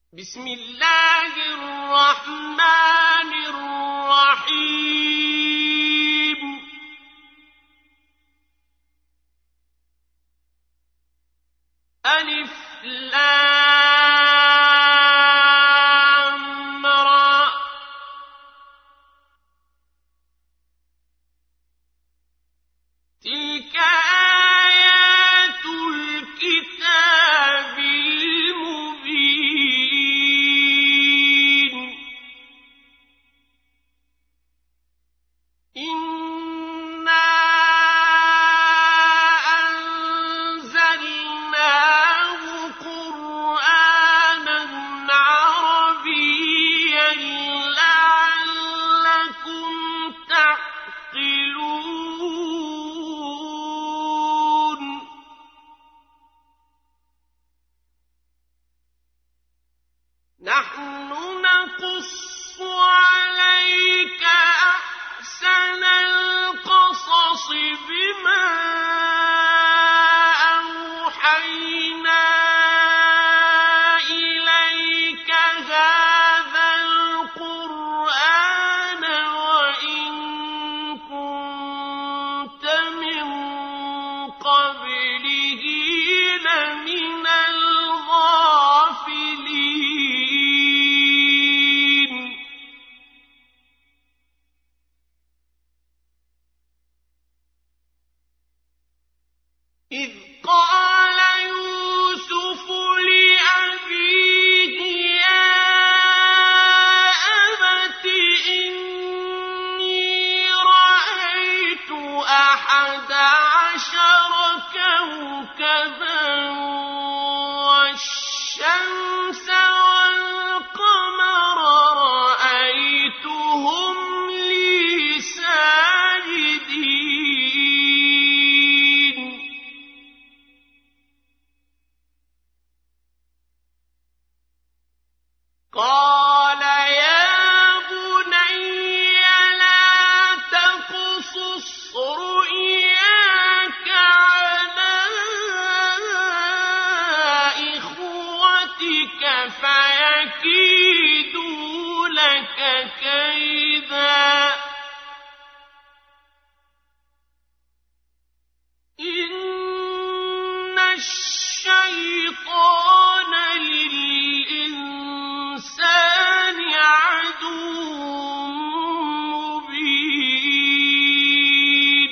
بسم الله الرحمن الرحيم ألف لام را تلك آيات الكتاب المبين إنا أنزلناه قرآنا عربيا لعلكم تعقلون نحن نقص عليك أحسن القصص بما أوحينا إليك هذا القرآن وإن كنت من قبله لمن الغافلين إذ قال يوسف لأبيه يا أبت إني رأيت 11 كوكبا والشمس والقمر رأيتهم لي ساجدين قال يا بني لا تقصص رؤياك على إخوتك فيكيدوا لك كيدا إن الشيطان للإنسان عدو مبين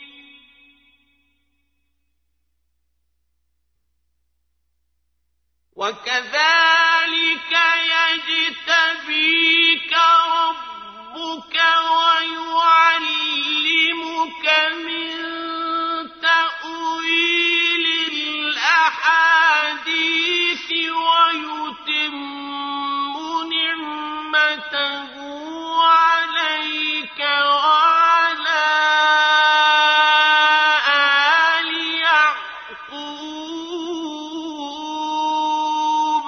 وكذلك يجتبيك ربك ويعلمك من تأويل الأحاديث ويتم نعمته عليك وعلى آل يعقوب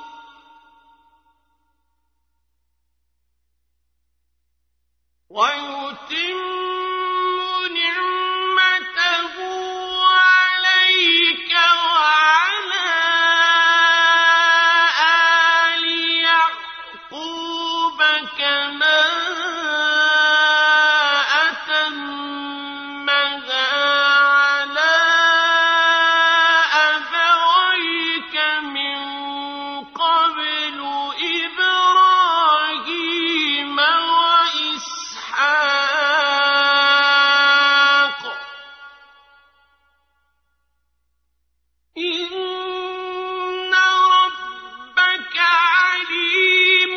ويتم نعمته عليك وعلى آل يعقوب كما أتمها على أبويك من قبل إبراهيم وإسحاق إن ربك عليم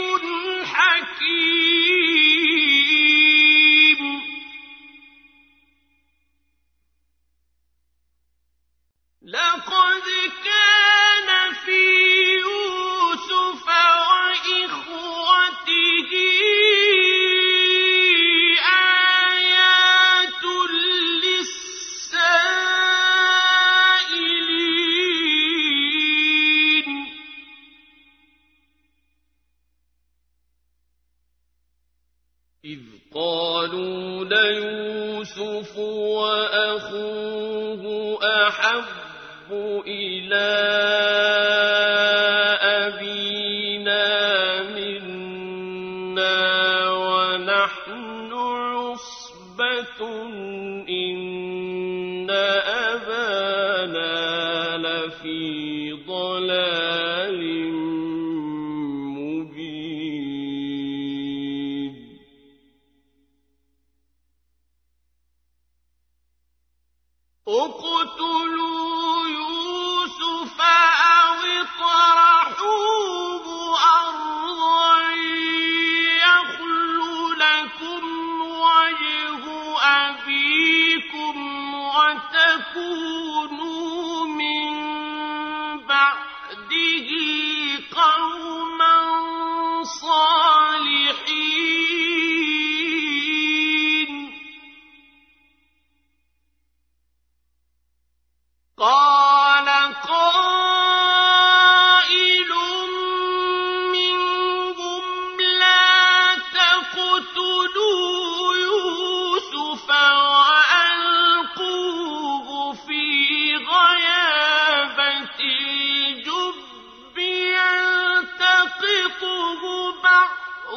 حكيم لقد كان في يوسف وإخوته آيات للسائلين إذ قالوا ليوسف وأخوه أحب إلى أبينا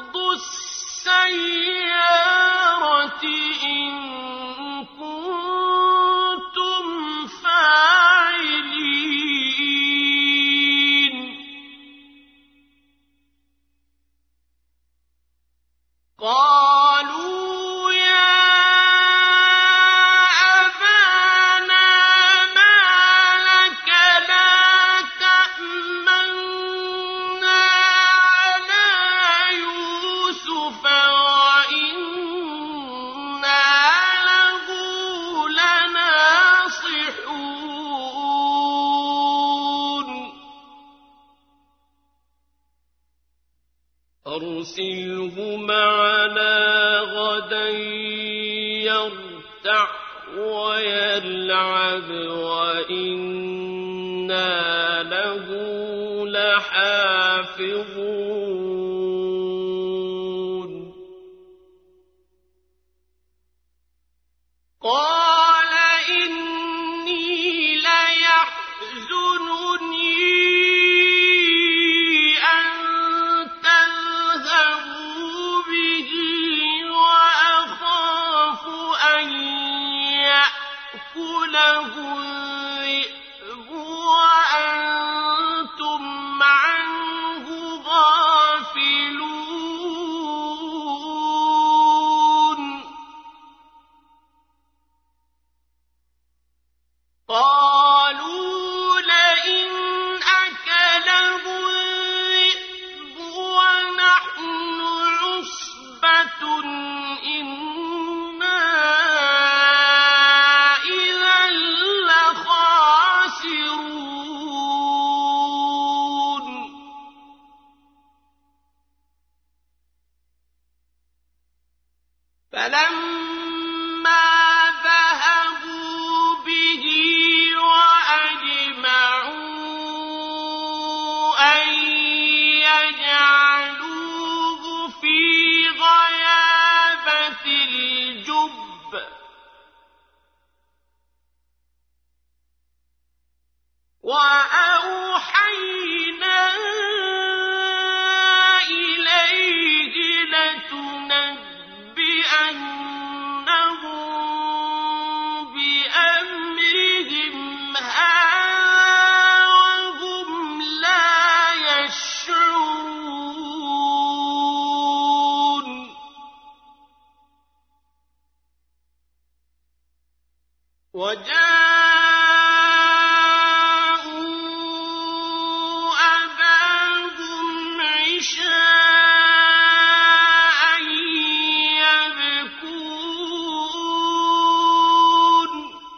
بعض السيارة إن كنتم فاعلين قالوا يا أبانا ما لك لا تأمنا على يوسف وإنا له لناصحون أرسله معنا غدا يرتع ويلعب وإنا له لحافظون قال إني ليحزنني أن تذهبوا به وأخاف أن يأكله الذئب وأنتم عنه غافلون قالوا لئن أكله الذئب ونحن عصبة إنا إذا لخاسرون فلما ذهبوا به وأجمعوا أن يجعلوه في غيابة الجب وأوحينا إليه لتنبئنهم بأمرهم هذا وهم لا يشعرون وجاءوا أباهم عشاء يبكون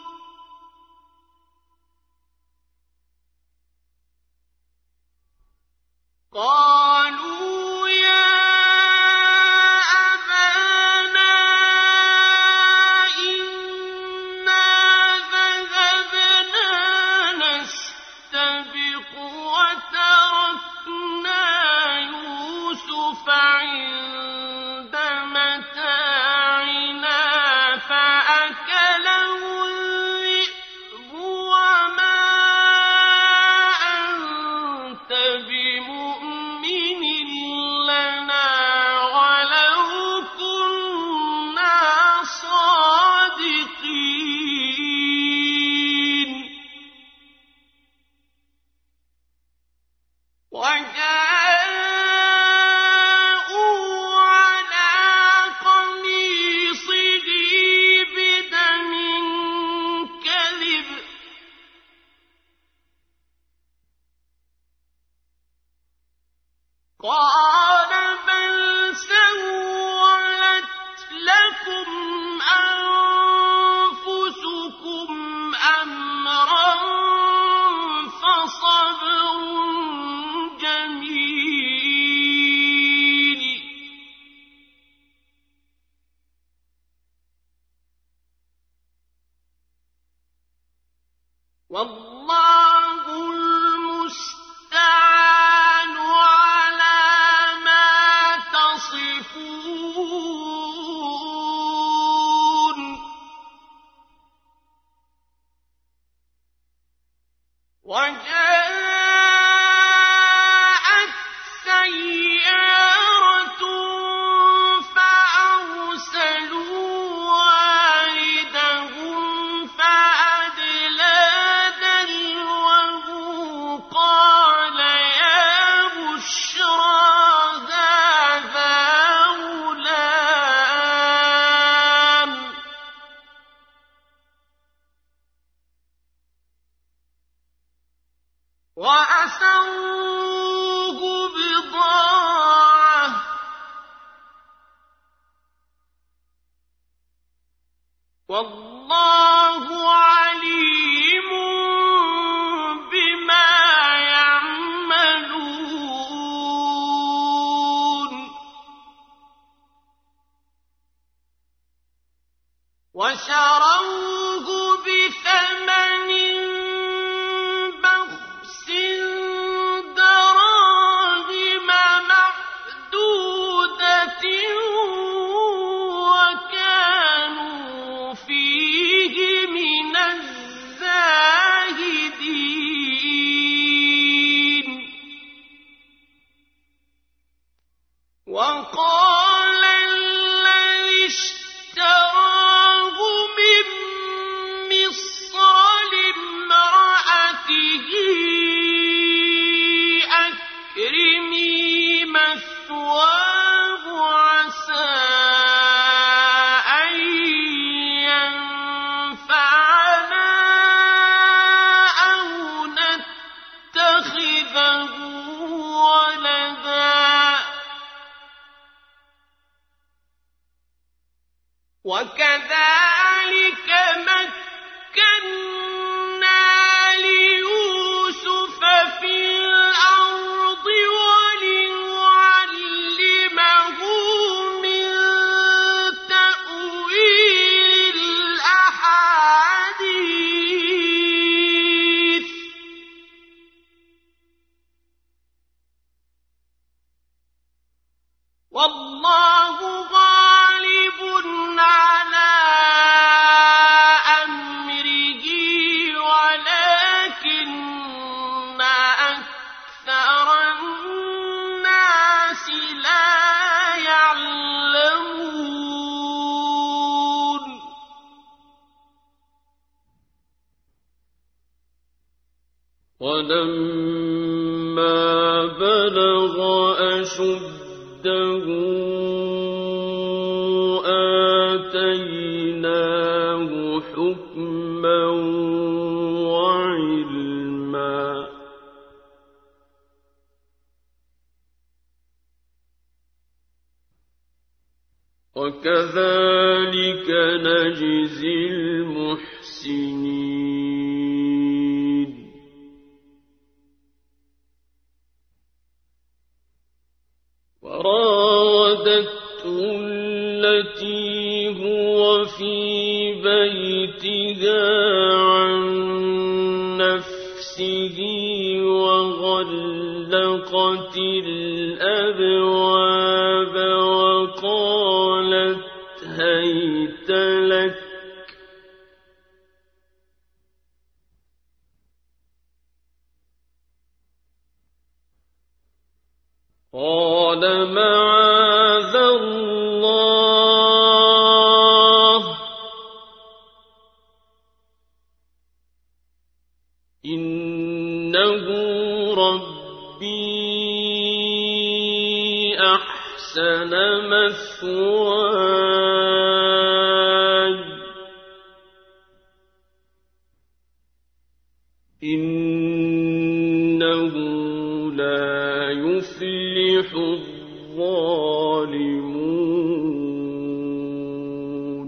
قالوا يا أبانا إنا ذهبنا نستبق وتركنا يوسف عند متاعنا فأكله الذئب وما أنت بمؤمن لنا ولو كنا صادقين وجاءوا على قميصه بدم كذب قال بل سولت لكم أنفسكم أمرا فصبر جميل والله المستعان على وشروه بثمن بخس دراهم معدودة وكانوا فيه من الزاهدين وقال الذي اشتراه من مصر لامرأته أكرمي مثواه عسى أن ينفعنا أو نتخذه ولدا وكذلك مكنا ليوسف في الأرض ولنعلمه من تأويل الأحاديث والله غالب على أمره ولكن أكثر الناس لا يعلمون ولما بلغ أشده آتيناه حكما وعلما وكذلك نجزي المحسنين وراودته التي هو في بيتها عن نفسه وغلقت الأبواب وقالت هيت لك قال معاذ الله إنه ربي أحسن مثواي إنه لا يفلح الظالمون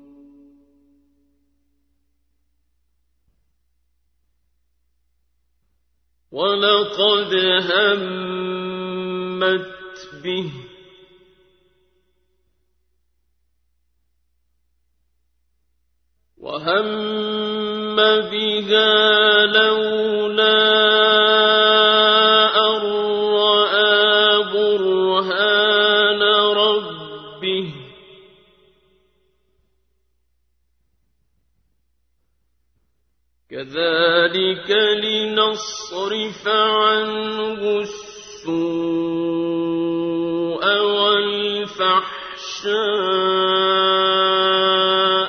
ولقد همت به وهم بها لولا أن رأى برهان ربه كذلك لنصرف عنه السوء والفحشاء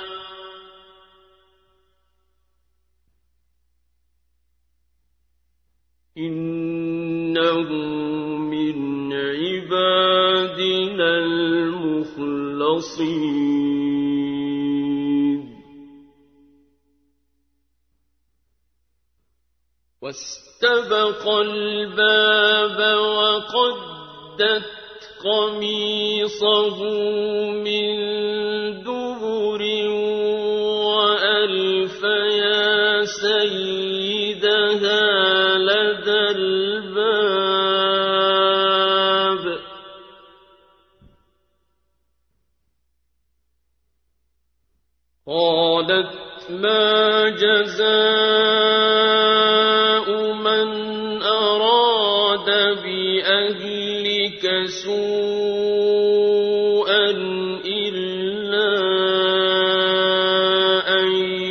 إنه من عبادنا المخلصين واستبق الباب وقدت قميصه من دبر وألف يا سيدها لدى الباب قالت ما جزاء من أراد بأهلك سوءا إلا أن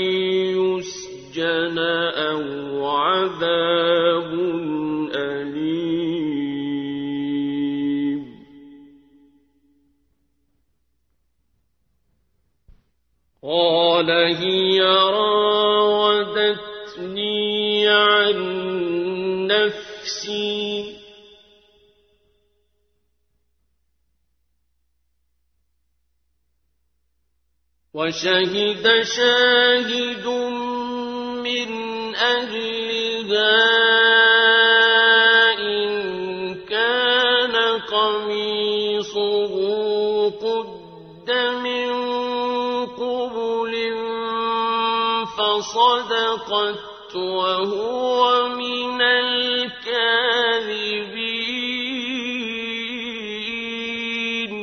يسجن أو عذاب أليم قال هي راودتني عن نفسي وشهد شاهد من أهلها إن كان قميصه قد من قبل فصدقت وهو من الكاذبين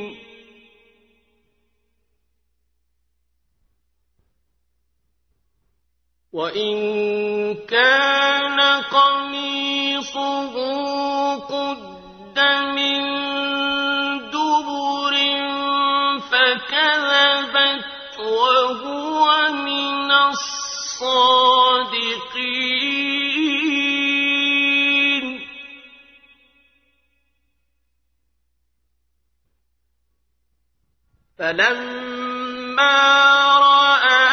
وإن كان قميصه قد من دبر فكذبت وهو من الصادقين فلما رأى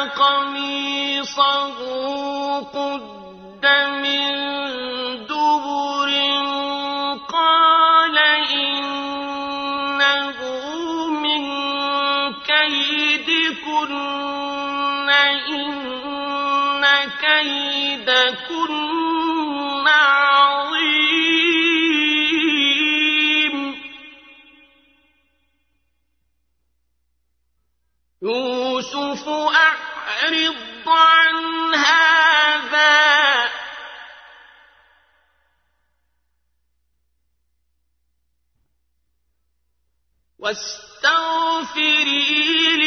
قميصه قد من دبر قال إنه من كيدكن إن كيدكن عظيم يوسف أعرض عن هذا واستغفري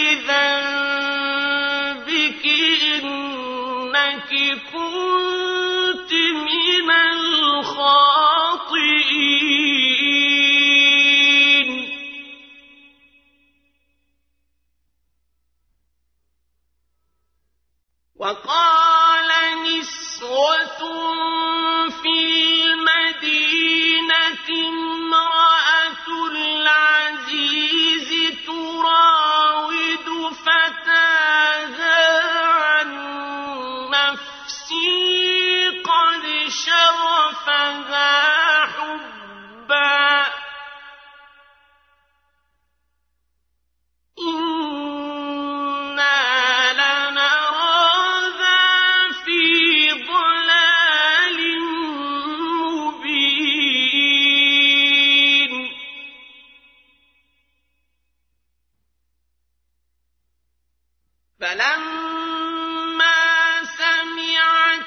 لذنبك إنك كنت من الخاطئين وقال نسوة في المدينة امرأة العزيز تراود فتاها عن نفسه قد شغفها حبا إنا لنراها في ضلال مبين فلما سمعت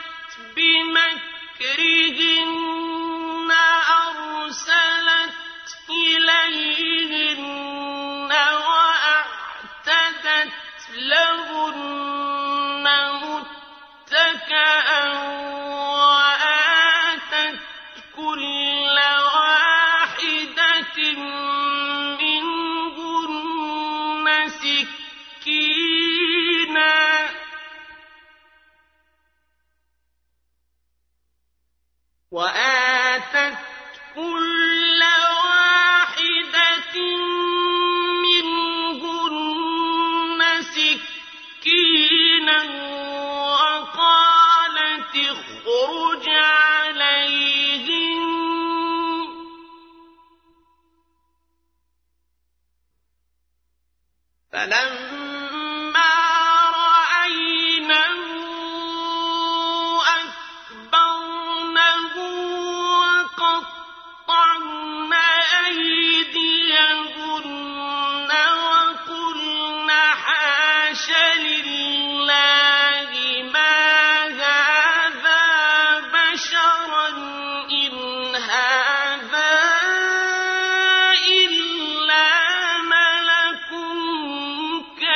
بمكرهن أرسلت إليهن وأعتدت لهن متكئا وآتت كل واحدة منهن سكينا وآتت كل واحدة منهن سكينا وقالت اخرج عليهن فلما رأينه أكبرنه وقطعن أيديهن وقلن حاش لله ما هذا بشرا إن هذا إلا ملك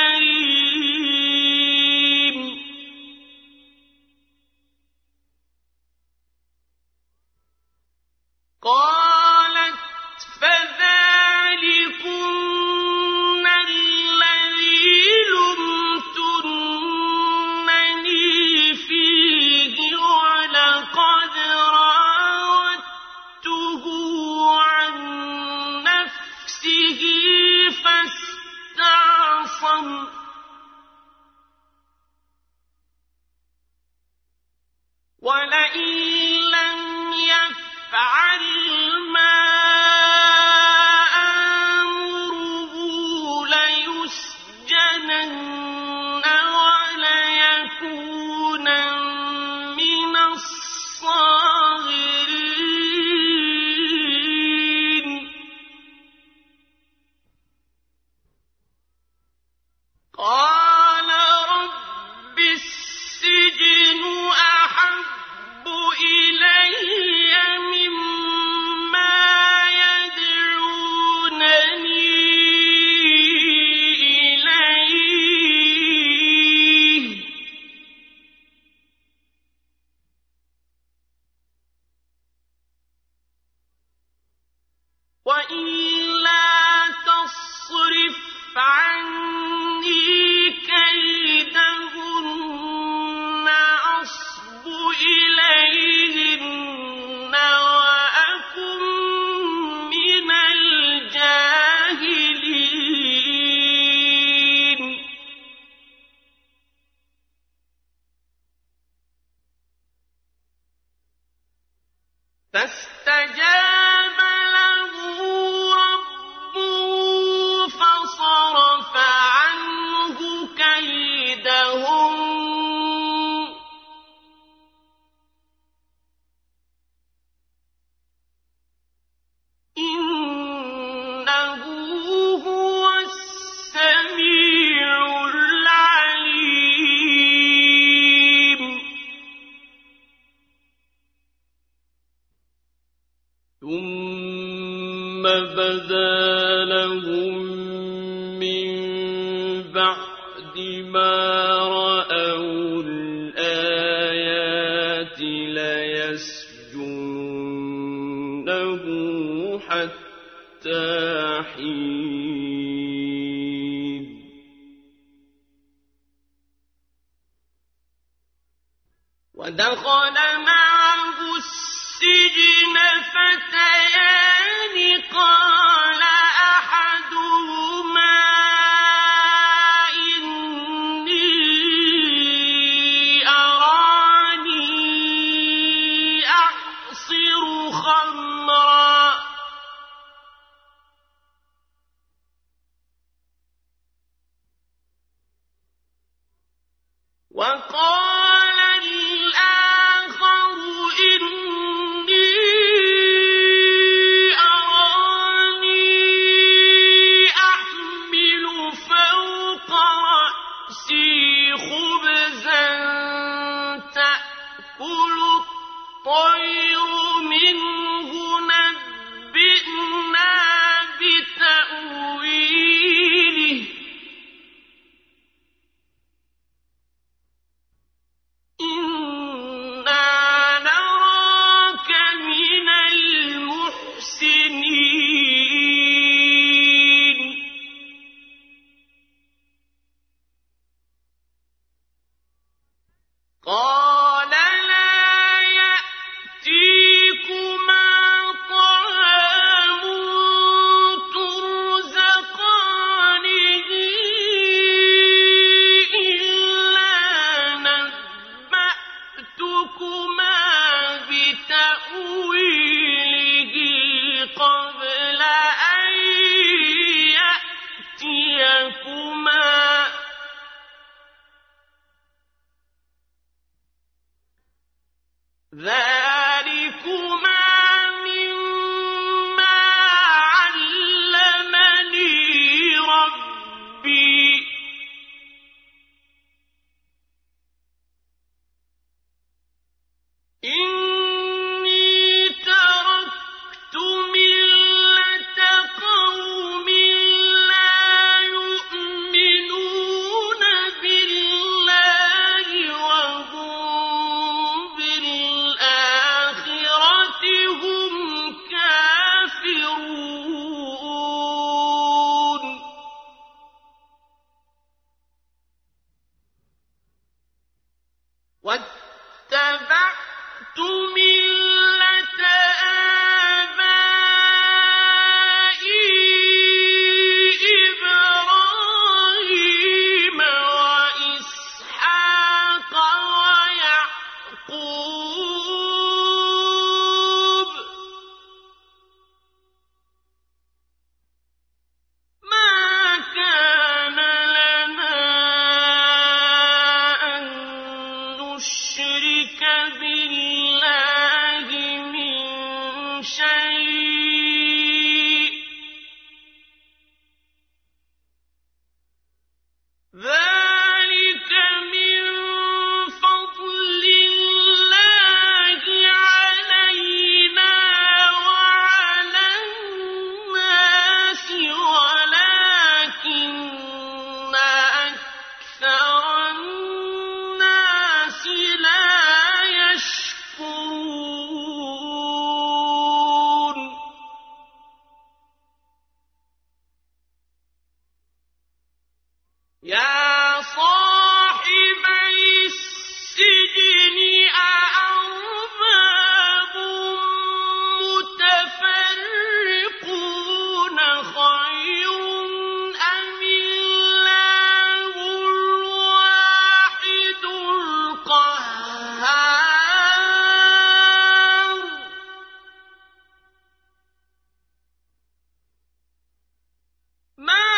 ثم بدا لهم من بعد ما رأوا الآيات ليسجننه حتى حين ودخل معه السجن فتيان قال أحدهما إني أراني أعصر خمرا وقال الآخر إني أراني أحمل فوق رأسي خبزا تأكل الطير منه نبئنا بتأويله إنا نراك من المحسنين قال لا يأتيكما طعام ترزقانه إلا نبأتكما بتأويله قبل أن يأتيكما ذلكما مما علمني ربي إني تركت ملة قوم لا يؤمنون بالله وهم بالآخرة هم كافرون واتبعت ملة آبائي إبراهيم وإسحاق ويعقوب ما كان لنا أن نشرك بالله من شيء ذلك من فضل الله علينا وعلى الناس ولكن أكثر الناس لا يشكرون يا صاحبي السجن أأرباب متفرقون خير أم الله الواحد القهار ما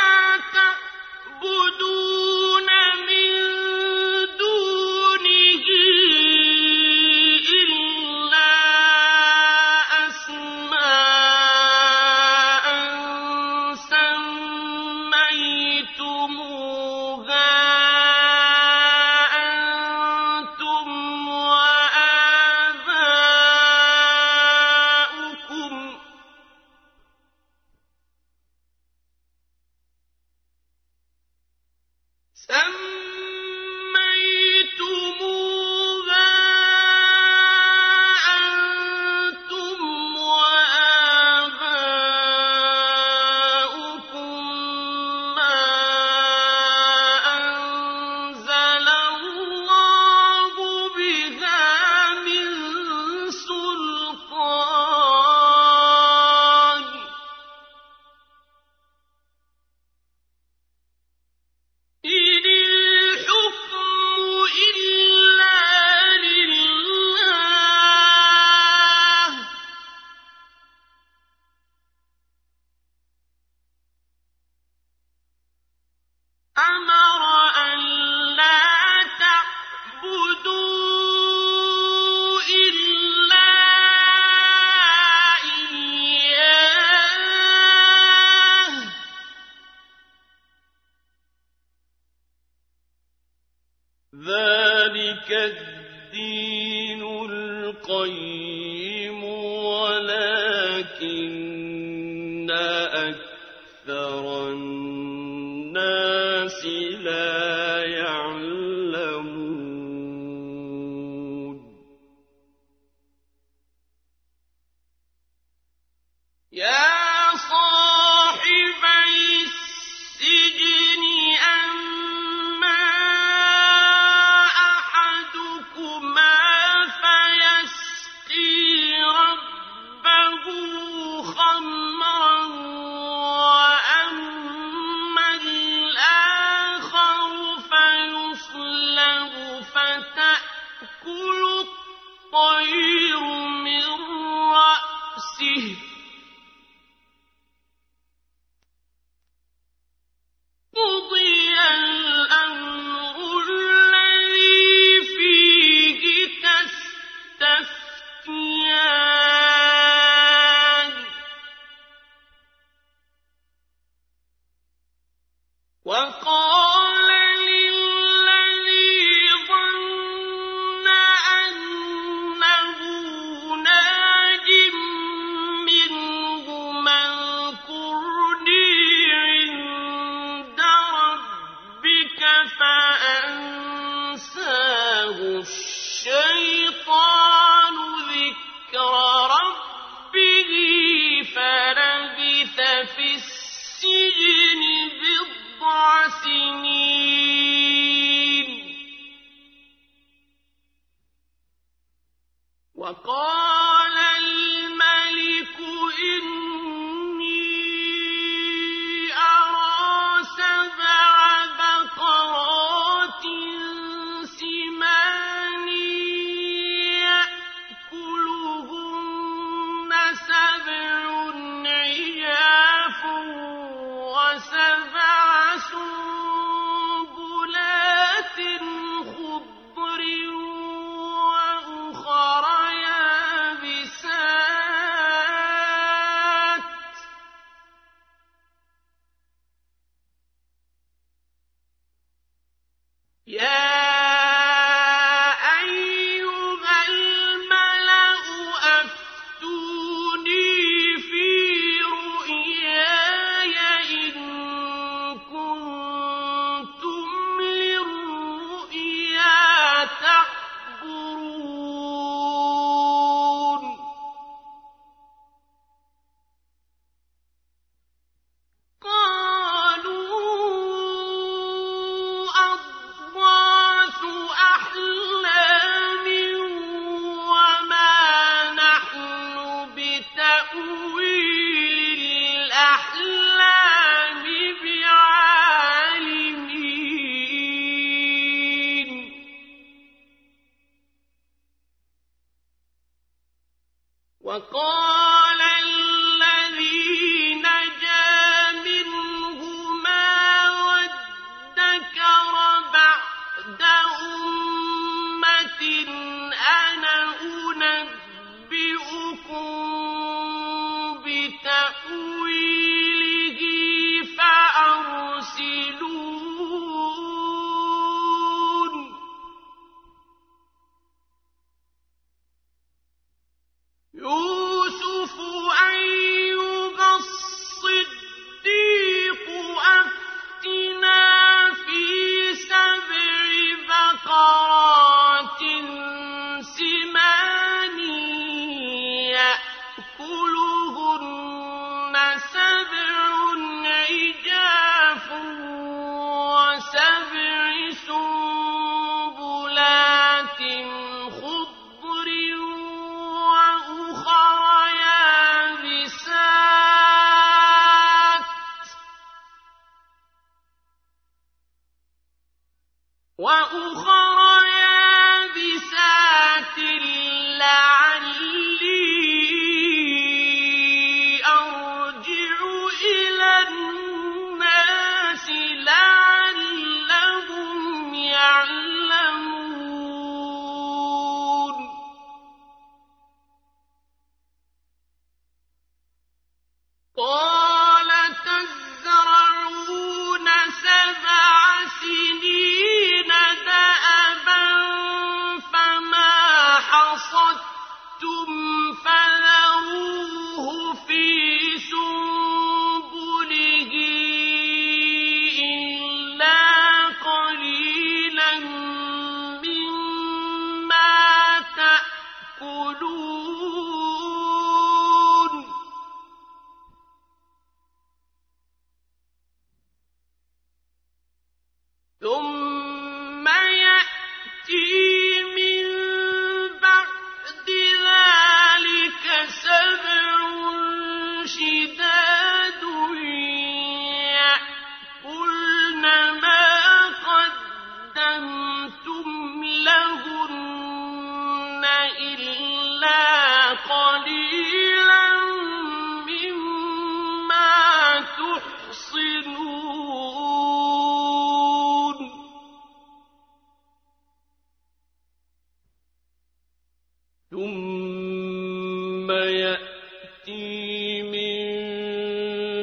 تعبدون من دونه ذلك الدين القيم ولكن أكثر الناس لا يعلمون يا صاحبي السجن أما أحدكما فيسقي ربه خمرا وأما الآخر فيصلب فتأكل الطير من رأسه قضي الأمر الذي فيه تستفتيان وقال للذي ظن أنه ناج منهما اذكرني عند ربك فأنساه الشيطان ذكر ربه فلبث في السجن بضع سنين وقال الملك إني أرى 7 بقرات سمان يأكلهن 7 عجاف و7 سنبلات خضر وأخر يابسات يا أيها الملأ أفتوني في رؤياي إن كنتم للرؤيا تعبرون قالوا أضغاث أحلام وما نحن بتأويل الأحلام بعالمين وقال الذي نجا منهما وادكر بعد أمة أنا أنبئكم بتأويله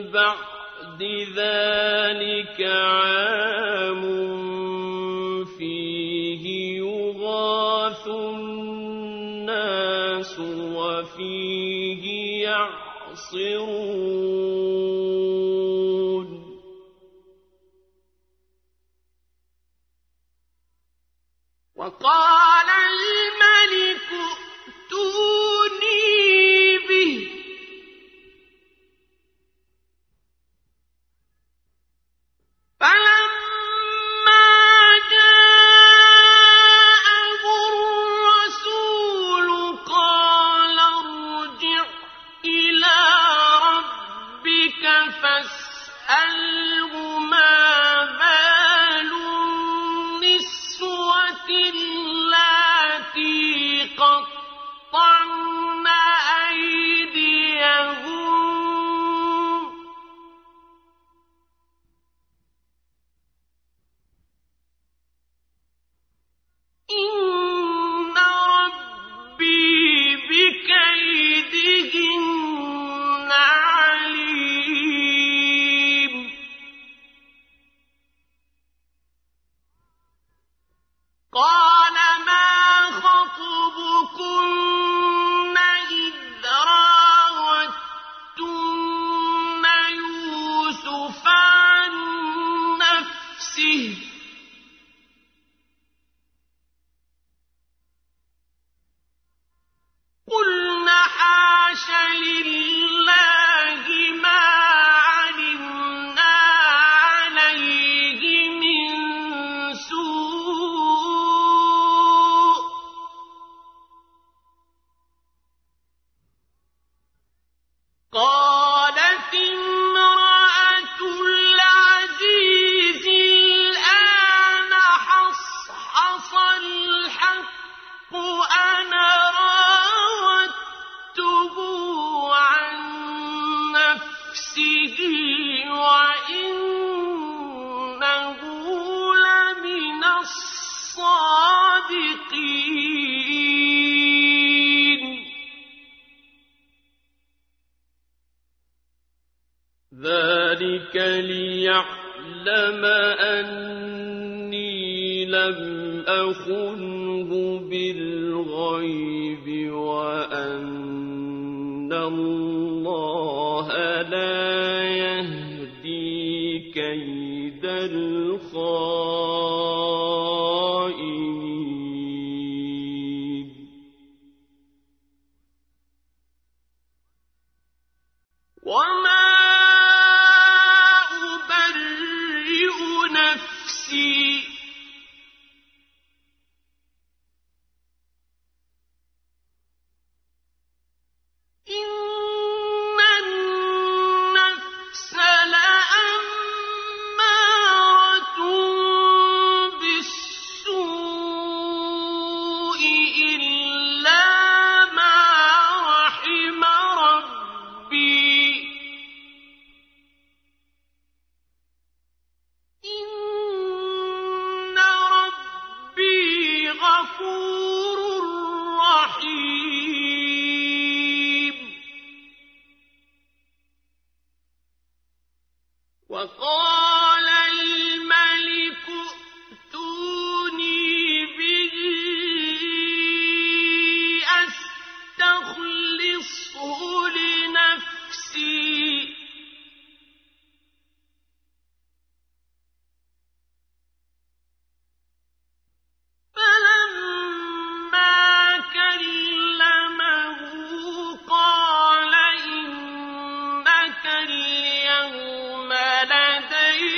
بَعْدِ ذَلِكَ عَامٌ فِيهِ يُغَاثُ النَّاسُ وَفِيهِ يَعْصِرُونَ وَقَالَ الْمَلِكُ ائْتُونِي بِهِ فَلَمَّا جَاءَهُ الرَّسُولُ قَالَ ارْجِعْ إِلَىٰ رَبِّكَ فَاسْأَلْهُ مَا بَالُ النِّسْوَةِ اللَّاتِي قَطَّعْنَ أَيْدِيَهُنَّ ۚ إِنَّ رَبِّي بِكَيْدِهِنَّ عَلِيمٌ قَالَ مَا خَطْبُكُنَّ إِذْ رَاوَدتُّنَّ يُوسُفَ عَن نَّفْسِهِ ۚ قُلْنَ حَاشَ لِلَّهِ مَا عَلِمْنَا عَلَيْهِ مِن سُوءٍ ۚ قَالَتِ امْرَأَتُ الْعَزِيزِ الْآنَ حَصْحَصَ الْحَقُّ أَنَا رَاوَدتُّهُ عَن نَّفْسِهِ وَإِنَّهُ لَمِنَ الصَّادِقِينَ ذَلِكَ لِيَعْلَمَ أَنِّي لَمْ أَخُنْهُ بِالْغَيْبِ وَأَنَّ اللَّهَ لَا يَهْدِي كَيْدَ الْخَائِنِينَ وَمَا أُبَرِّئُ نَفْسِي ۚ إِنَّ النَّفْسَ لَأَمَّارَةٌ بِالسُّوءِ إِلَّا مَا رَحِمَ رَبِّي ۚ إِنَّ رَبِّي غَفُورٌ رَّحِيمٌ وَقَالَ الْمَلِكُ ائْتُونِي بِهِ أَسْتَخْلِصْهُ لِنَفْسِي ۖ فَلَمَّا كَلَّمَهُ قَالَ إِنَّكَ الْيَوْمَ لَدَيْنَا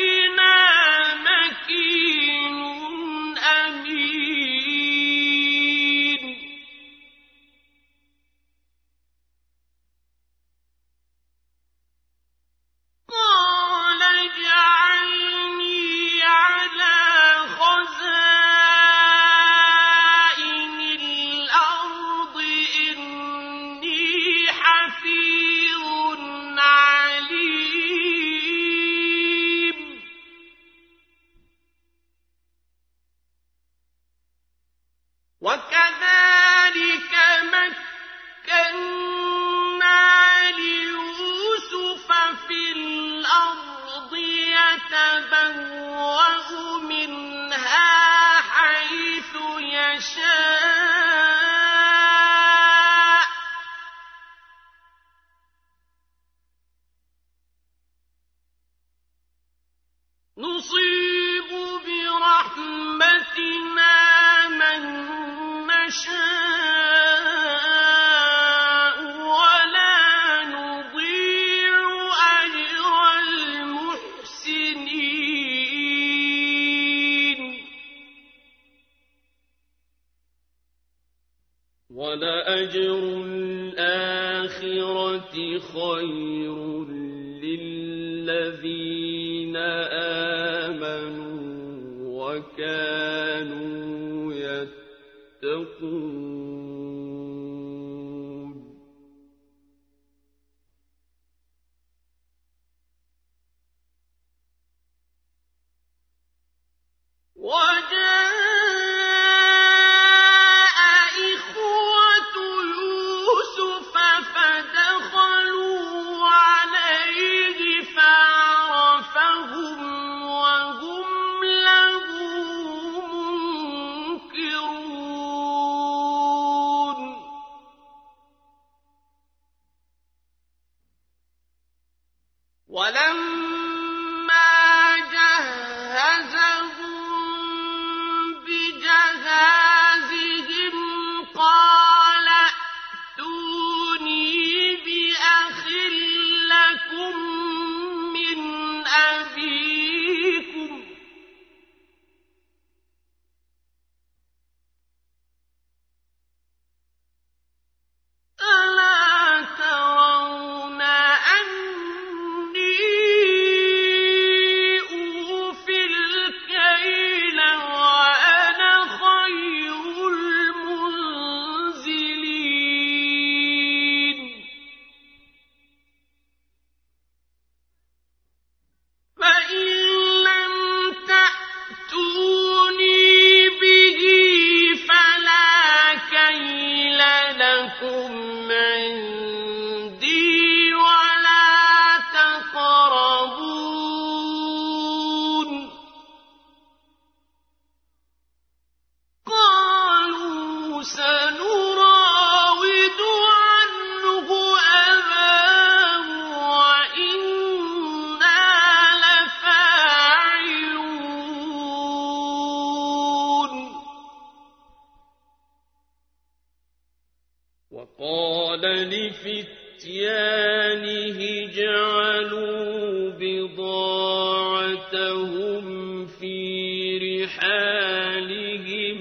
نصيب برحمتنا من نشاء ولا نضيع أجر المحسنين ولأجر الآخرة خير للذين آمنوا وكانوا يتقون وجاء إخوة يوسف فدخلوا عليه فعرفهم وهم له منكرون ولما جهزهم بجهازهم قال ائتوني بأخ لكم من أبيكم ألا ترون أني أوفي الكيل وأنا خير المنزلين فإن لم تأتوني به فلا كيل لكم عندي ولا تقربون قالوا سنراود عنه أباه وإنا لفاعلون وقال لفتيانه اجعلوا بضاعتهم في رحالهم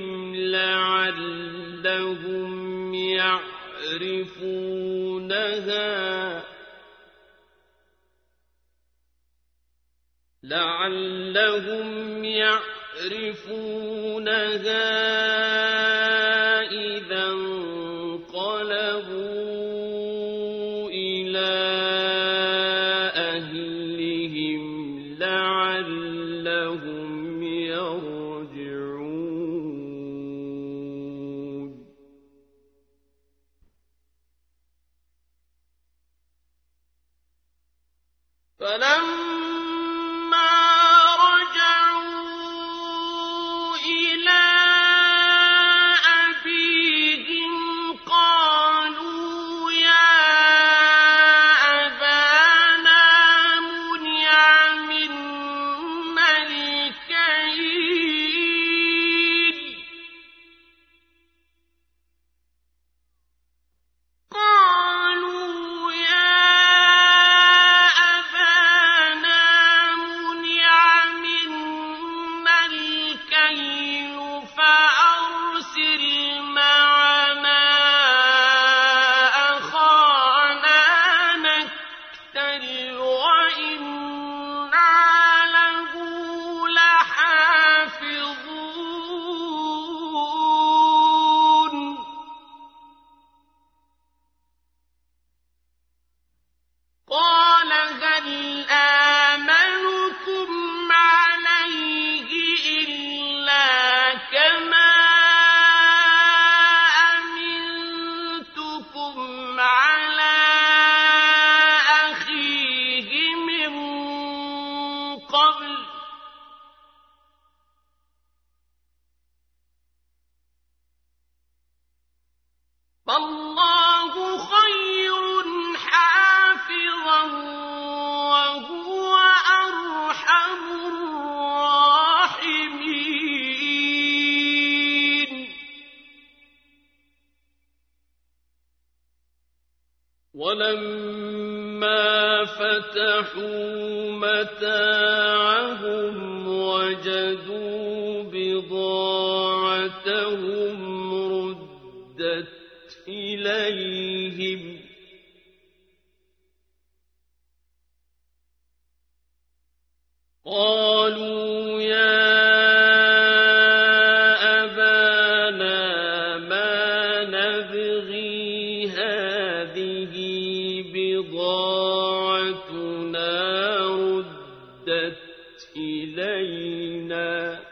لعلهم يعرفونها إذا انقلبوا إلى أهلهم لعلهم يرجعون فلما رجعوا إلى أبيهم قالوا يا أبانا منع منا الكيل قالوا يا أبانا وَلَمَّا فَتَحُوا مَتَاعَهُمْ وَجَدُوا بِضَاعَتَهُمْ رُدَّتْ إِلَيْهِمْ قَالُوا يَا أَبَانَا مَا نَبْغِي هَٰذِهِ بِضَاعَتُنَا رُدَّتْ إِلَيْنَا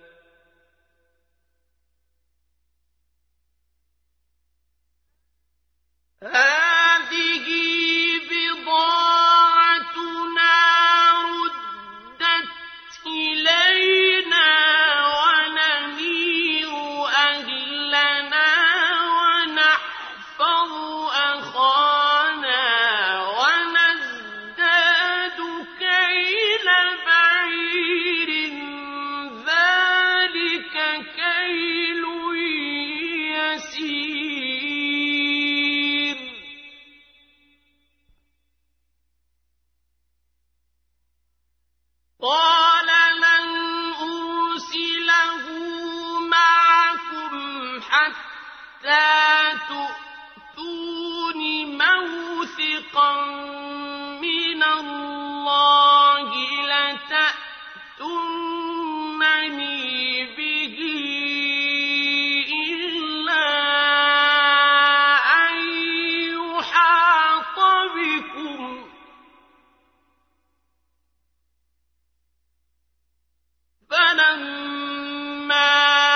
وَنَمِيرُ أَهْلَنَا وَنَحْفَظُ أَخَانَا وَنَزْدَادُ كَيْلَ بَعِيرٍ ذَٰلِكَ كَيْلٌ يَسِيرٌ قَالَ لَنْ أُرْسِلَهُ مَعَكُمْ حَتَّىٰ تُؤْتُونِ مَوْثِقًا مِّنَ اللَّهِ لَتَأْتُنَّنِي بِهِ إِلَّا أَن يُحَاطَ بِكُمْ ۖ فَلَمَّا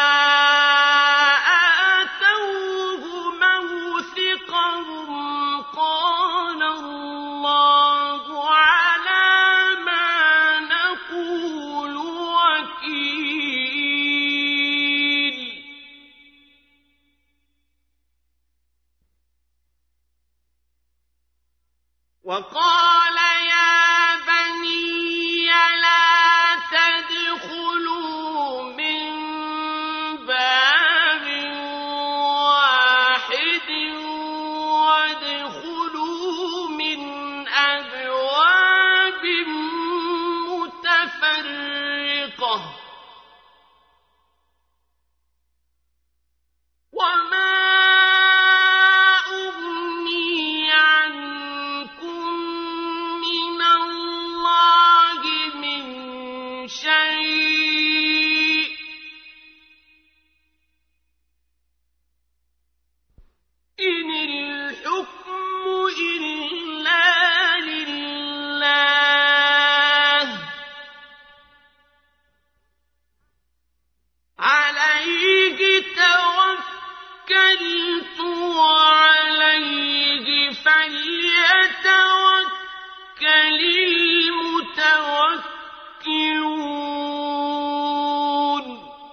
آتَوْهُ مَوْثِقَهُمْ قَالَ اللَّهُ عَلَىٰ مَا نَقُولُ وَكِيلٌ وَقَالَ يَا بَنِيَّ لَا تَدْخُلُوا مِن بَابٍ وَاحِدٍ وَادْخُلُوا مِنْ أَبْوَابٍ مُّتَفَرِّقَةٍ ۖ وَمَا أُغْنِي عَنكُم مِّنَ اللَّهِ مِن شَيْءٍ ۖ إِنِ الْحُكْمُ إِلَّا لِلَّهِ ۖ عَلَيْهِ تَوَكَّلْتُ وَعَلَيْهِ فَلْيَتَوَكَّلِ الْمُتَوَكِّلُونَ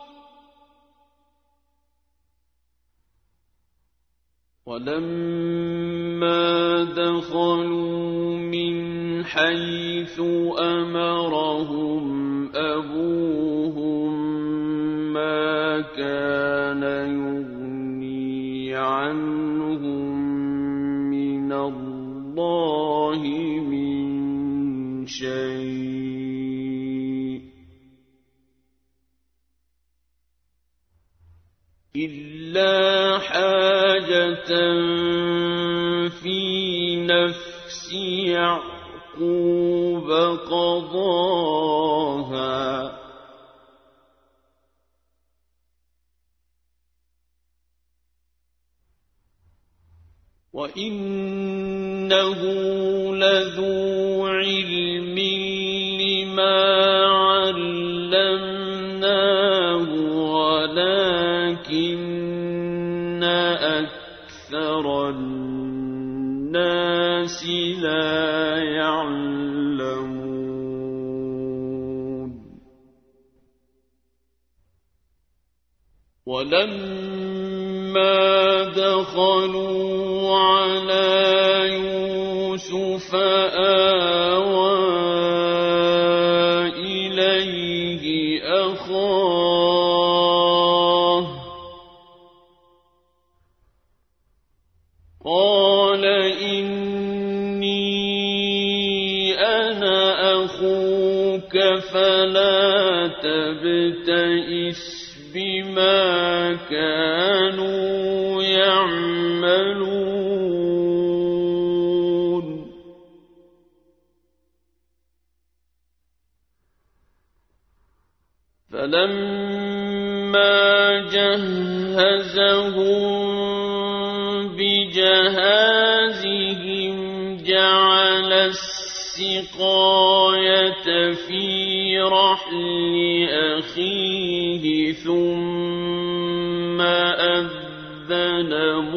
وَلَمَّا دَخَلُوا مِنْ حَيْثُ أَمَرَهُمْ أَبُوهُم مَّا كَانَ يُغْنِي عَنْهُم مِّنَ اللَّهِ مِن شَيْءٍ إِلَّا حَاجَةً فِي نَفْسِ يَعْقُوبَ قَضَاهَا ۚ وَإِنَّهُ لَذُو عِلْمٍ لِّمَا عَلَّمْنَاهُ وَلَٰكِنَّ أَكْثَرَ النَّاسِ لَا يَعْلَمُونَ وَلَمَّا دَخَلُوا عَلَىٰ يُوسُفَ آوَىٰ إِلَيْهِ أَخَاهُ قَالَ إِنِّي أخوك فلا تبتئس بما كانوا يعملون فلما جهزهم بجهازهم جعل السقاية في رحل أخيه ثم أذن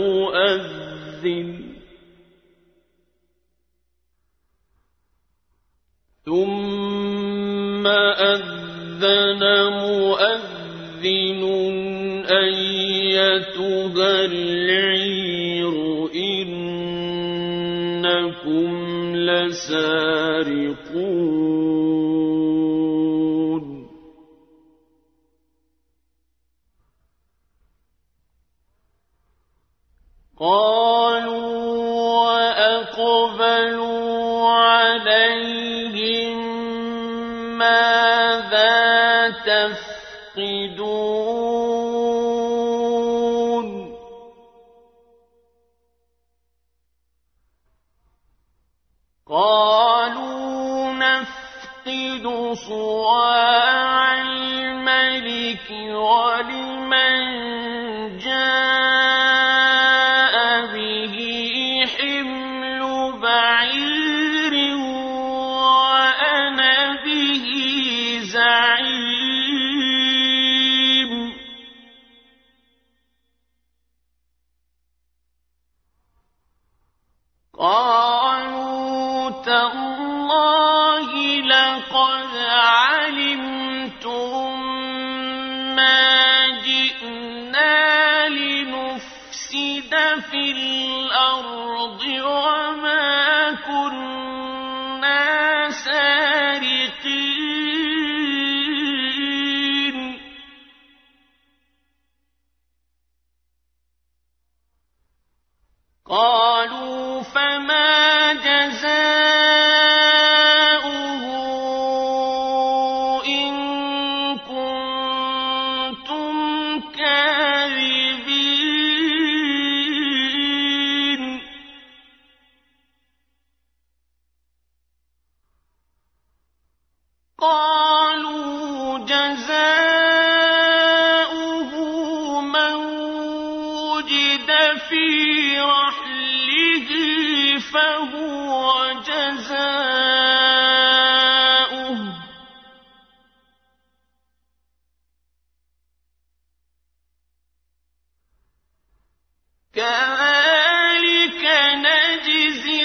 مؤذن أيتها العير إنكم لسارقون قالوا وأقبلوا عليهم ماذا تفقدون قالوا نفقد صواع الملك ولمن جاء به حمل بعير وأنا به زعيم قالوا تالله لقد علمتم ما جئنا لنفسد في الأرض وما كنا سارقين قالوا فما جزاؤه إن كنتم كاذبين قالوا جزاؤه من وجد في رحله فهو جزاؤه كذلك نجزي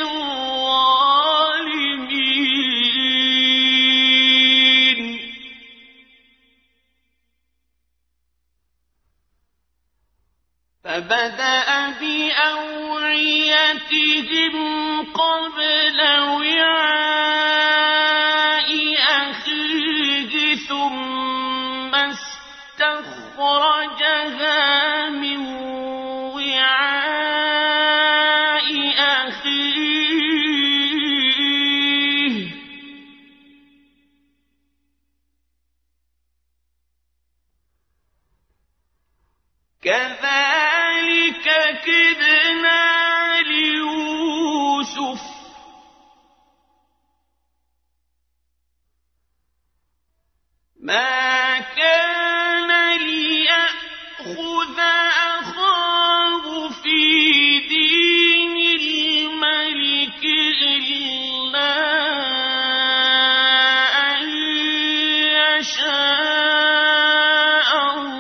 الظالمين فبدأ بأوعيتهم قبل وعاء أخيه ثم استخرجها من وعاء أخيه كذلك كدنا ليوسف ما كان ليأخذ أخاه في دين الملك إلا أن يشاء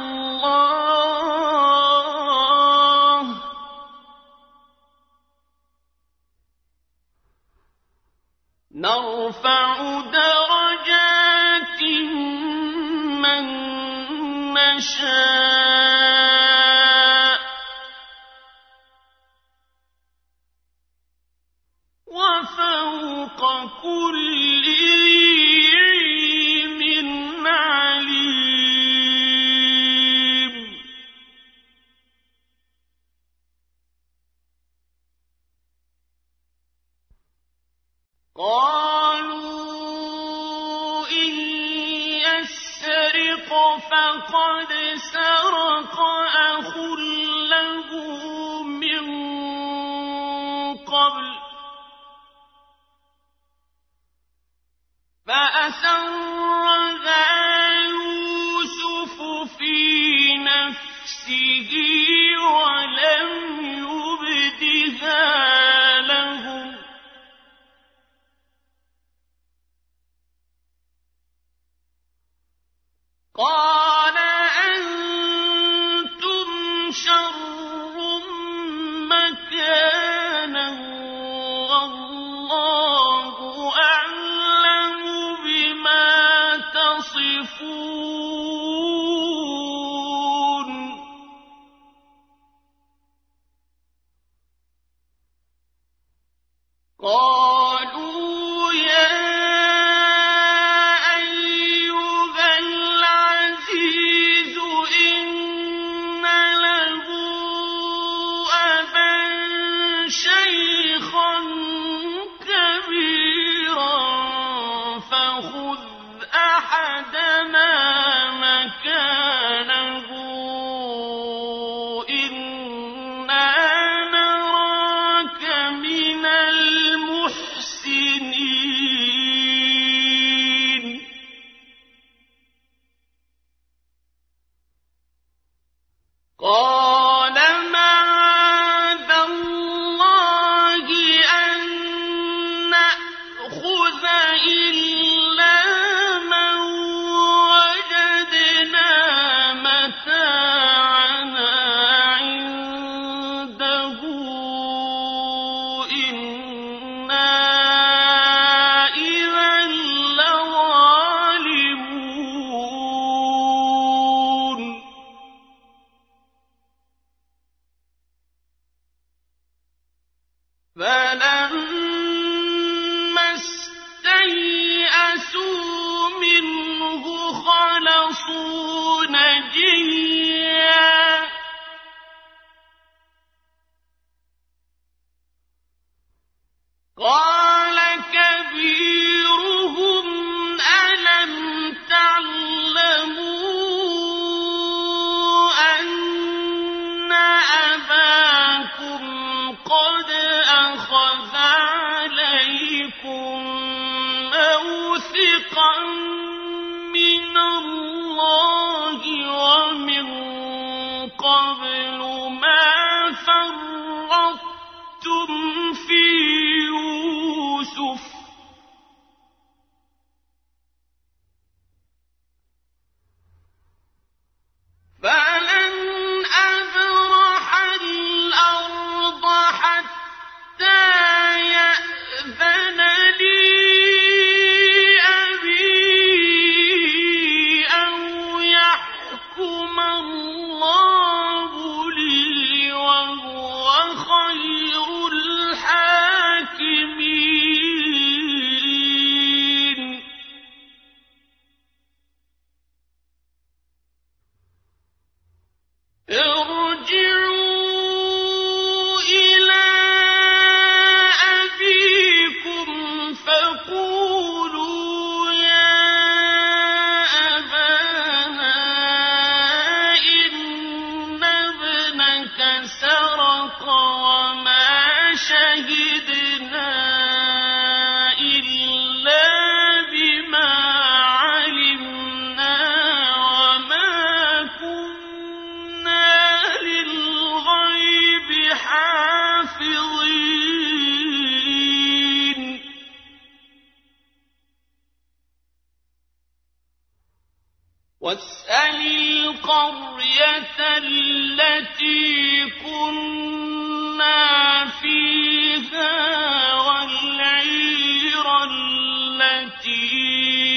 الله نرفع درجات إن يسرق فقد سرق أخ له من قبل فأسرها يوسف في نفسه ولم يبدها لهم قال أنتم شر مكانا والله أعلم بما تصفون قالوا يا أيها العزيز إن له أبا شيخا كبيرا فخذ أحدنا مكانه إنا نراك من المحسنين قال معاذ الله أن نأخذ إلا من وجدنا متاعنا عنده إنا إذا لظالمون فلما استيئسوا منه خلصوا نجيا قال كبيرهم ألم تعلموا أن أباكم قد أخذ عليكم موثقا من الله ومن قبل ما فرطتم في يوسف فلن أبرح الأرض حتى يأذن لي أبي أو يحكم الله لي وهو خير الحاكمين ارجعوا إلى أبيكم فقولوا يا أبانا إن ابنك سرق وما شهدنا إلا بما علمنا وما كنا للغيب حافظين واسأل القرية التي كنا فيها والعير التي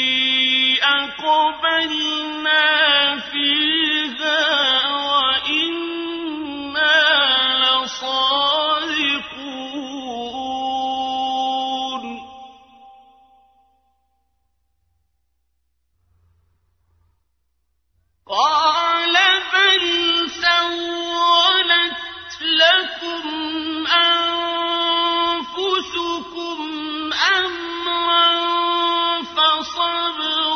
أقبلنا فيها وإنا لصادقون قال بل سولت لكم أنفسكم أمرا فصبر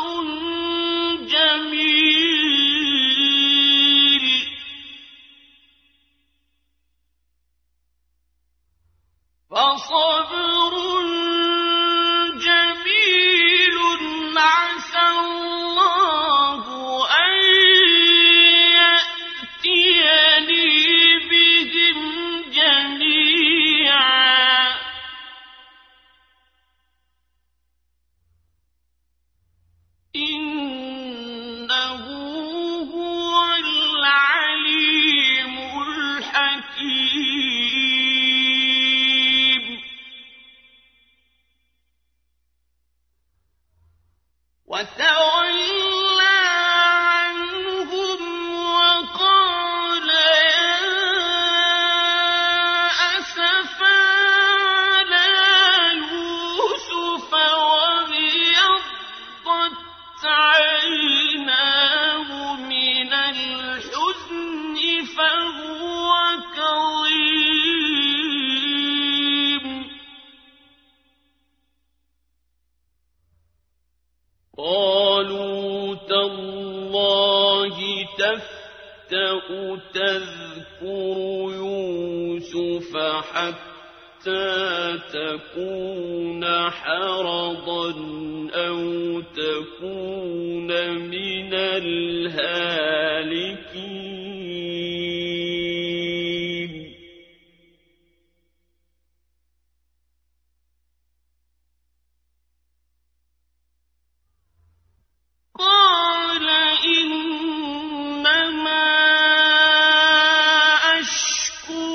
وتولى عنهم وقال يا أسفا على يوسف وابيضت عيناه من الحزن فهو كظيم قالوا تالله تفتأ تذكر يوسف حتى تكون حرضا أو تكون من الهالكين قال إنما أشكو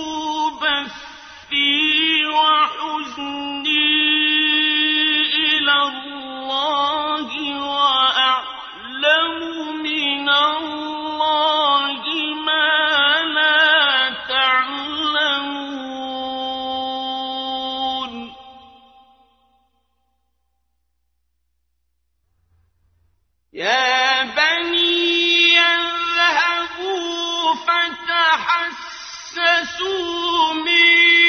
بثي وحزني إلى الله وأعلم من الله ما لا تعلمون يا بني اذهبوا فتحسسوا من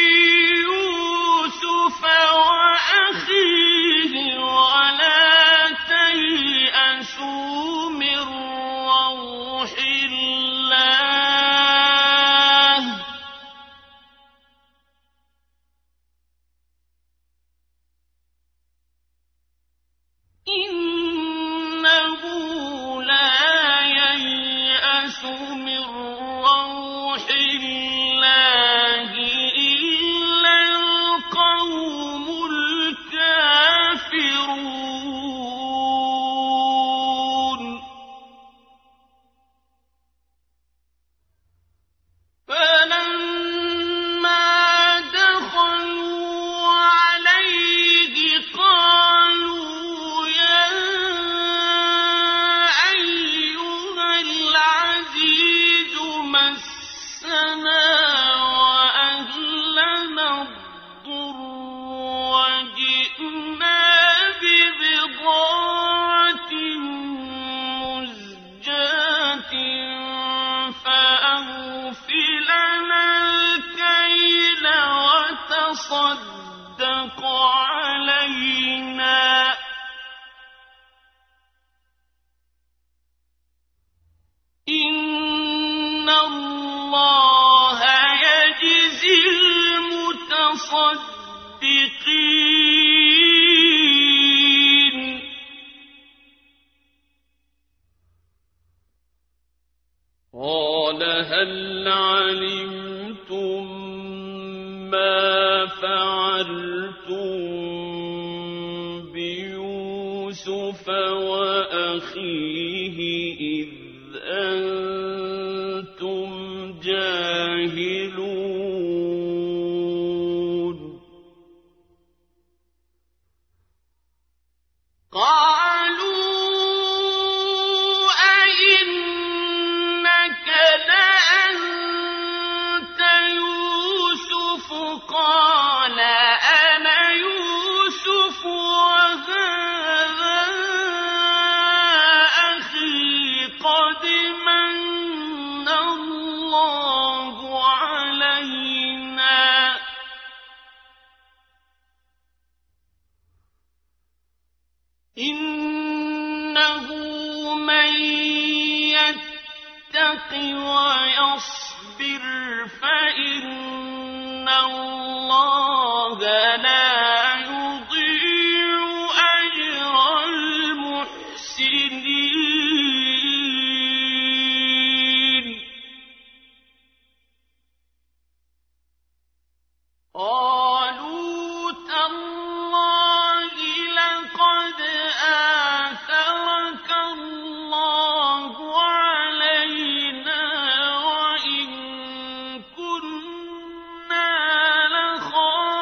يوسف وأخيه ولا تيأسوا من روح الله إنه لا ييأس من روح الله إلا القوم الكافرون فلما دخلوا عليه قالوا يا أيها العزيز مسنا وأهلنا الضر وجئنا ببضاعة مزجاة فأوف لنا الكيل وتصدق علينا إن الله يجزي المتصدقين قال هل علمتم ما فعلتم بيوسف وأخيه إذ أنتم جاهلون قالوا أئنك لأنت يوسف قال أنا يوسف وهذا أخي قد من الله علينا إنه من يتق ويصبر فإن الله لا يضيع أجر المحسنين قالوا تالله لقد آثرك الله علينا وإن كنا لخاطئين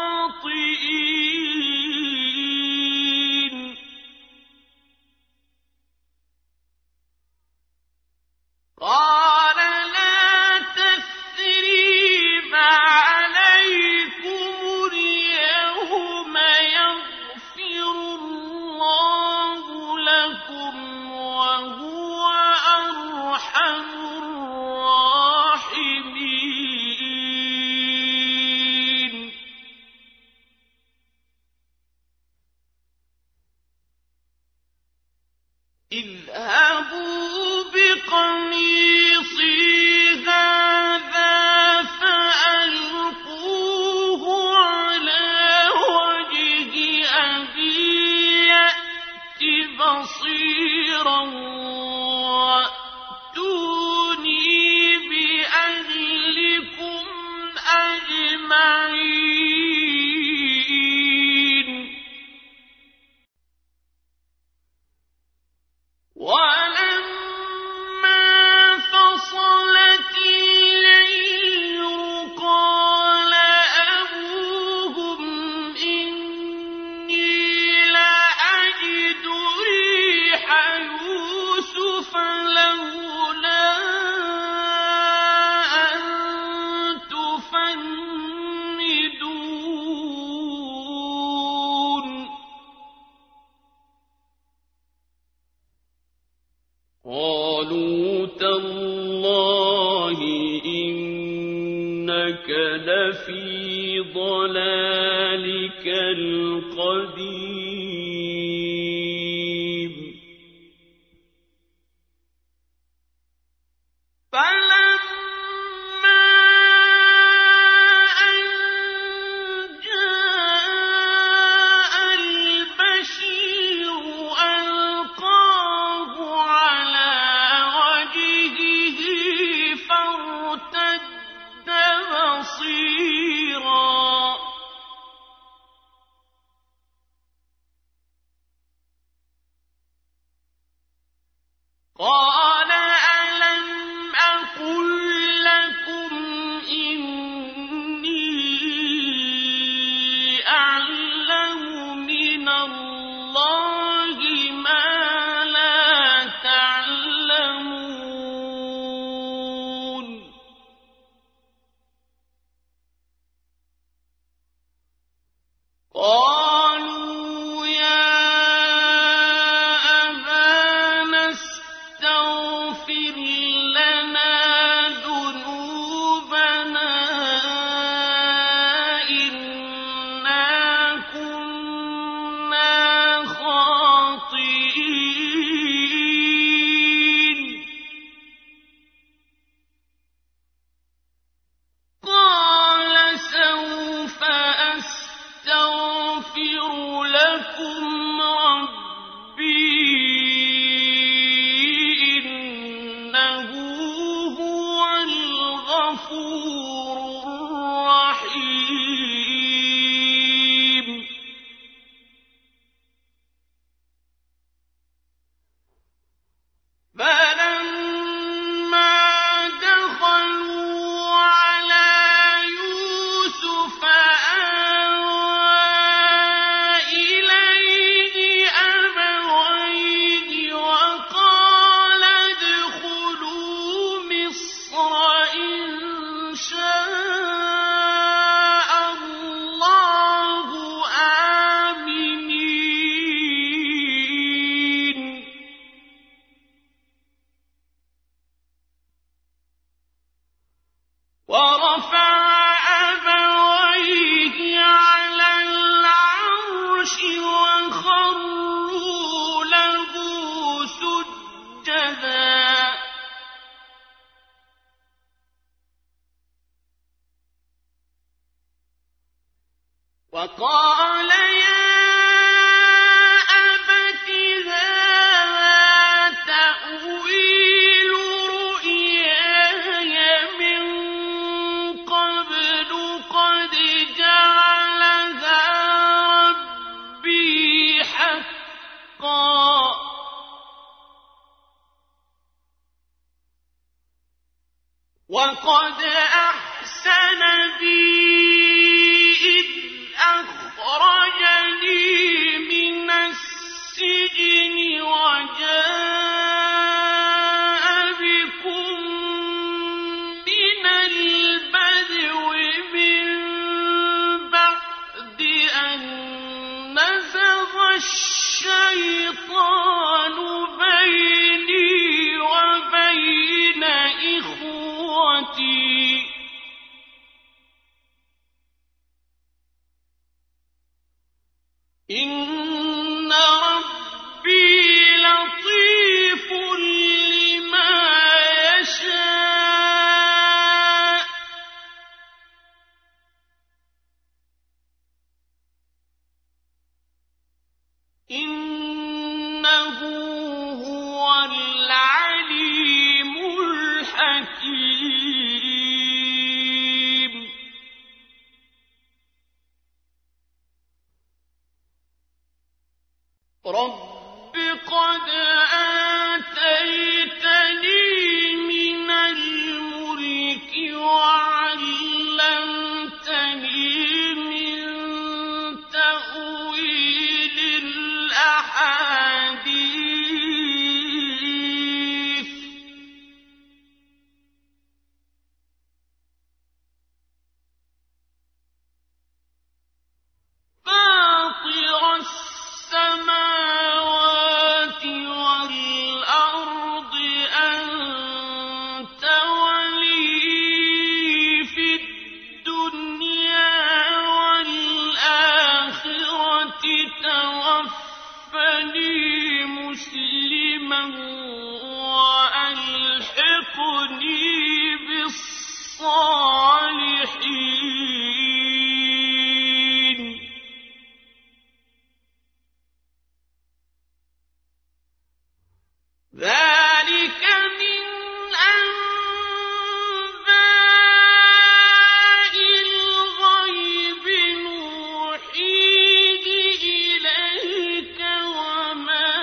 اذهبوا بقميصي هذا فألقوه على وجه أبي يأت بصيرا وأتوني بأهلكم أجمعين. ولما فصلت العير قال أبوهم إني لأجد ريح يوسف لولا أن تفندون. قالوا تالله إنك لفي ضلالك القديم. فلما أن جاء البشير ألقاه على وجهه فارتد بصيرا قال ألم أقل لكم إني أعلم من الله ما لا تعلمون. قالوا يا أبانا استغفر لنا ذنوبنا إنا كنا خاطئين. قال سوف أستغفر لكم ربي إنه هو الغفور الرحيم. فلما دخلوا على يوسف آوى إليه أبويه وقال ادخلوا مصر إن شاء الله آمنين. ورفع أبويه على العرش وخروا له سجدا وقال يا أبت هذا تأويل رؤياي من قبل قد جعلها ربي حقا وقد أحسن بي إذ أخرجني من السجن وجاء بكم من البدو من بعد أن نزغ الشيطان بيني وبين إخوتي مسلما وألحقني بالصالحين ذلك من أنباء الغيب نوحيه إليك وما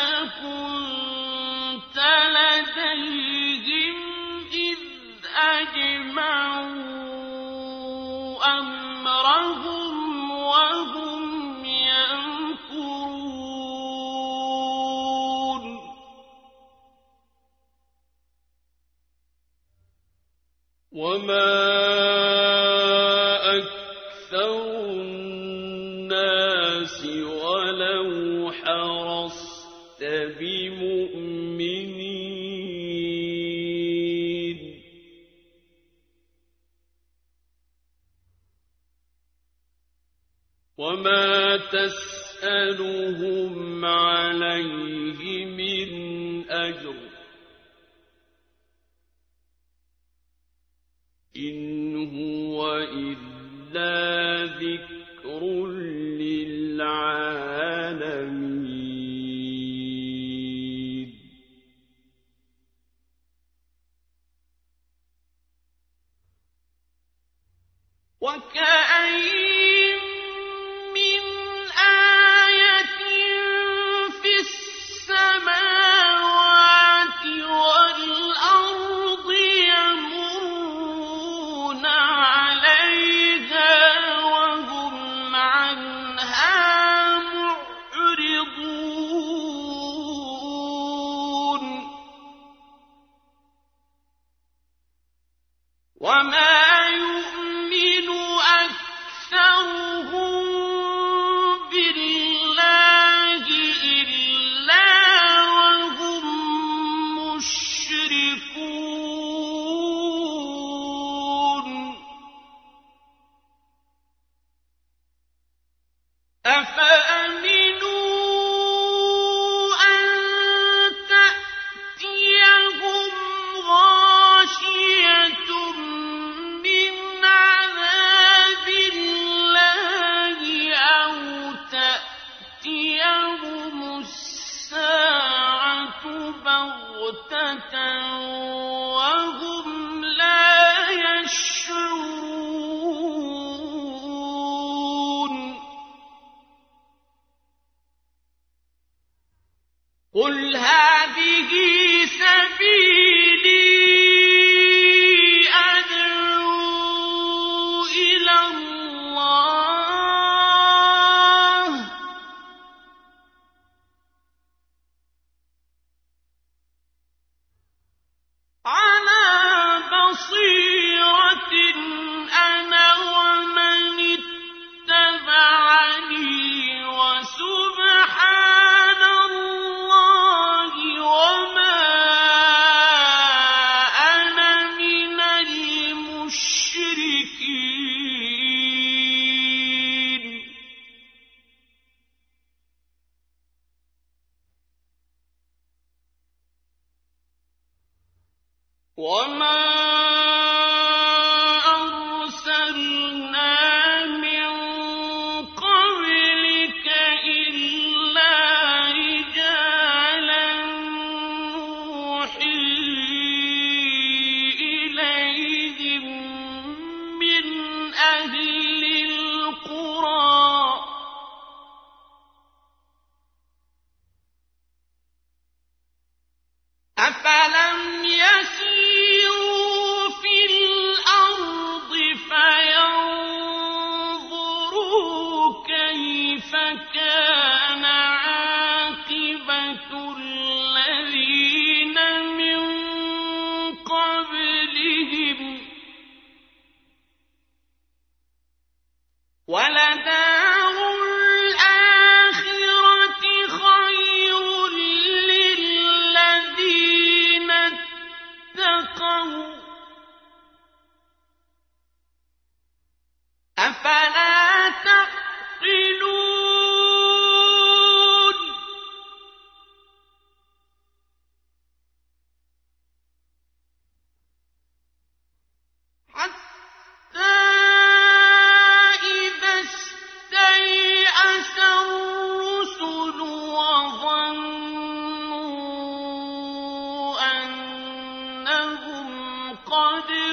كنت لديهم إذ أجمعوا أمرهم وهم يمكرون وما أكثر الناس ولو حرصت بمؤمنين وما تسألهم عليه من أجر إن هو إلا ذكر للعالمين وكأين من آية في السماوات والأرض يمرون عليها وهم عنها معرضون وما يؤمن أكثرهم بالله إلا وهم مشركون أفأمنوا أن تأتيهم غاشية من عذاب الله أو تأتيهم الساعة بغتة وهم لا يشعرون قل هذه سبيلي أدعو إلى الله على بصيرة أنا ومن اتبعني وسبحان الله وما أنا من المشركين وما أرسلنا من قبلك إلا رجالا نوحي إليهم من أهل القرى أفلم يسيروا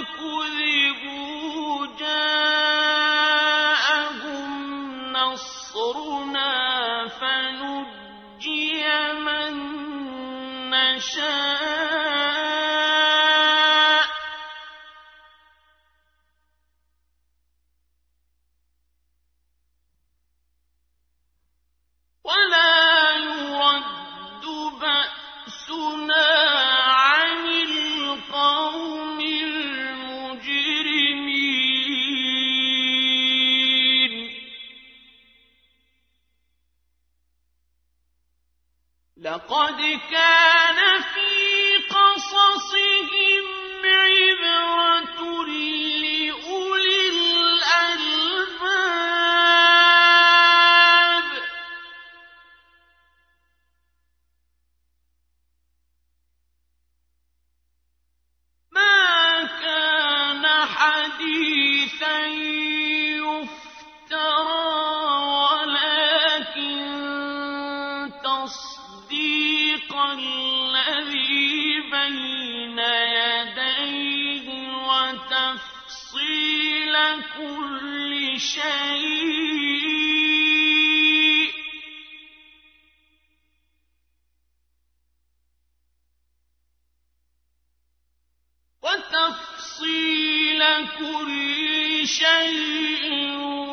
كُذِبُوا جَاءَهُمْ نَصْرُنَا فَنُجِّيَ مَن نَّشَاءُ وَلَا يُرَدُّ بَأْسُنَا عَنِ الْقَوْمِ الْمُجْرِمِينَ لَقَدْ كَانَ فِي قَصَصِهِمْ عِبْرَةٌ لِّأُولِي الْأَلْبَابِ مَا كَانَ حَدِيثًا يُفْتَرَىٰ وَلَٰكِن تَصْدِيقَ الَّذِي بَيْنَ يَدَيْهِ وَتَفْصِيلَ كُلِّ شَيْءٍ